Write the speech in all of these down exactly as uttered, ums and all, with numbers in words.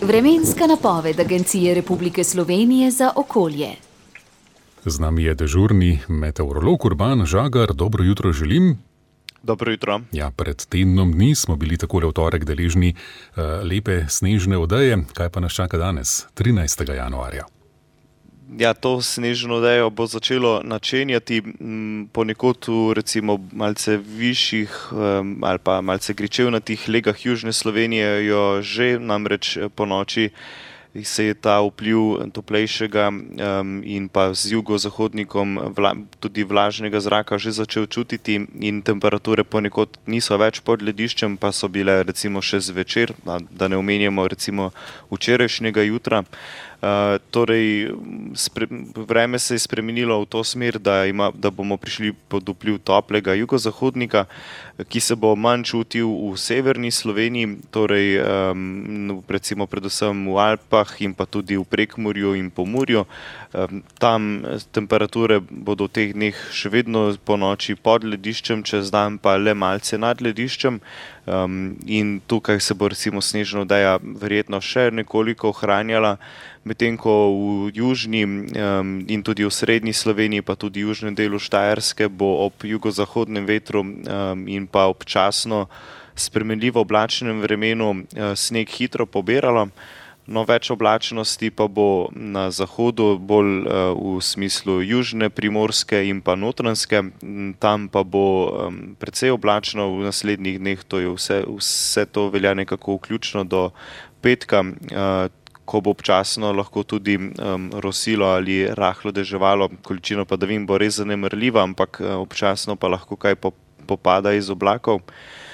Vremenska napoved Agencije Republike Slovenije za okolje. Z nami je dežurni meteorolog Urban Žagar. Dobro jutro želim. Dobro jutro. Ja, pred tednom dni smo bili takole v torek deležni uh, lepe snežne odeje. Kaj pa nas čaka danes, trinajstega januarja? Ja, to snežno odejo bo začelo načenjati m, ponekod v recimo malce višjih um, ali pa malce gričevnatih legah južne Slovenije jo že namreč po noči se je ta vpliv toplejšega um, in pa z jugozahodnikom vla, tudi vlažnega zraka že začel čutiti in temperature ponekod niso več pod lediščem, pa so bile recimo še zvečer, da ne omenjamo recimo včerajšnjega jutra. Uh, torej, spre, vreme se je spremenilo v to smer, da, ima, da bomo prišli pod vpliv toplega jugozahodnika, ki se bo manj čutil v severni Sloveniji, torej um, recimo predvsem v Alpah in pa tudi v Prekmurju in Pomurju. Um, tam temperature bodo v teh dneh še vedno po noči pod lediščem, čez dan pa le malce nad lediščem. Um, in tukaj se bo recimo snežna odeja verjetno še nekoliko ohranjala, medtem ko v južni um, in tudi v srednji Sloveniji pa tudi južnem delu Štajerske bo ob jugozahodnem vetru um, in pa občasno spremenljivo oblačnem vremenu uh, sneg hitro pobiralo. No, več oblačnosti pa bo na zahodu, bolj uh, v smislu južne, primorske in pa notranjske. Tam pa bo um, precej oblačno v naslednjih dneh, to je vse, vse to velja nekako vključno do petka, uh, ko bo občasno lahko tudi um, rosilo ali rahlo deževalo, količina padavin bo res zanemrljiva, ampak uh, občasno pa lahko kaj popada iz oblakov.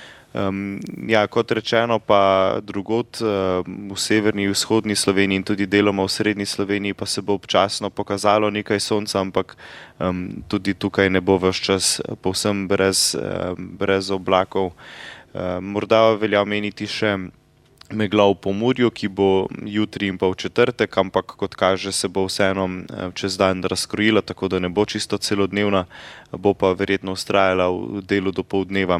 Um, ja, kot rečeno pa drugod uh, v severni in vzhodni Sloveniji in tudi deloma v srednji Sloveniji pa se bo občasno pokazalo nekaj sonca, ampak um, tudi tukaj ne bo ves čas povsem brez, uh, brez oblakov. Uh, morda velja omeniti še megla v Pomurju, ki bo jutri in pa v četrtek, ampak kot kaže se bo vseeno čez dan razkrojila, tako da ne bo čisto celodnevna, bo pa verjetno vztrajala v delu do poldneva.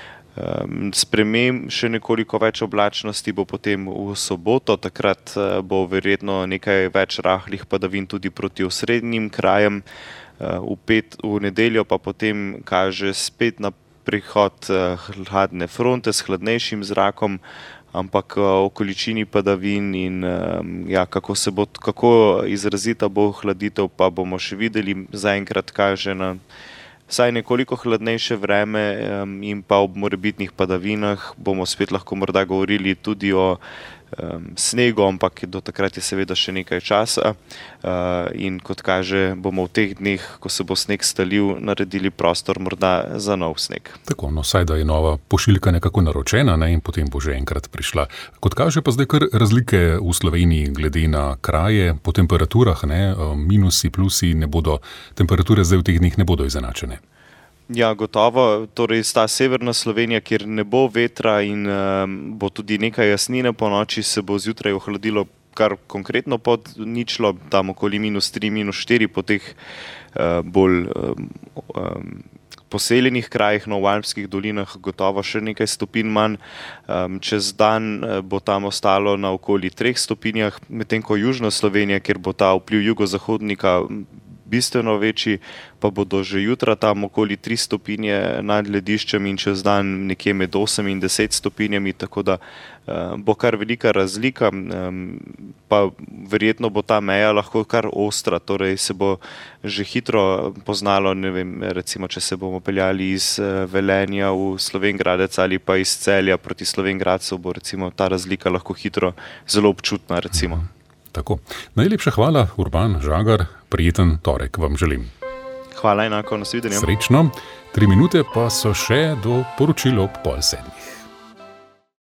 Spremem še nekoliko več oblačnosti bo potem v soboto, takrat bo verjetno nekaj več rahlih padavin tudi proti osrednjim krajem. V, pet, v nedeljo pa potem kaže spet na prihod hladne fronte s hladnejšim zrakom, ampak o količini padavin in ja, kako, se bo, kako izrazita bo hladitev, pa bomo še videli. Zaenkrat kaže na vsaj nekoliko hladnejše vreme in pa ob morebitnih padavinah bomo spet lahko morda govorili tudi o um, snegu, ampak do takrat je seveda še nekaj časa uh, in kot kaže bomo v teh dneh, ko se bo sneg stalil, naredili prostor morda za nov sneg. Tako, no saj da je nova pošiljka nekako naročena, ne, in potem bo že enkrat prišla. Kot kaže pa zdaj kar razlike v Sloveniji glede na kraje, po temperaturah, ne, minusi, plusi ne bodo, temperature zdaj v teh dneh ne bodo izenačene. Ja, gotovo. Torej, sta severna Slovenija, kjer ne bo vetra in um, bo tudi nekaj jasnine po noči, se bo zjutraj ohladilo kar konkretno pod ničlo, tam okoli minus tri, minus štiri po teh uh, bolj um, um, poseljenih krajih, no v alpskih dolinah gotovo še nekaj stopinj manj. Um, čez dan bo tam ostalo na okoli treh stopinjah, medtem ko južna Slovenija, kjer bo ta vpliv jugozahodnika bistveno večji, pa bodo že jutra tam okoli tri stopinje nad lediščem in čez dan nekje med osem in deset stopinjami, tako da uh, bo kar velika razlika, um, pa verjetno bo ta meja lahko kar ostra, torej se bo že hitro poznalo, ne vem, recimo, če se bomo peljali iz uh, Velenja v Slovenj Gradec ali pa iz Celja proti Slovenj Gradcu, bo recimo ta razlika lahko hitro zelo občutna, recimo. Mhm. Tako. Najlepša hvala, Urban Žagar, prijeten torek vam želim. Hvala enako, nasvidenje. Srečno, tri minute pa so še do poročil ob pol sedmih.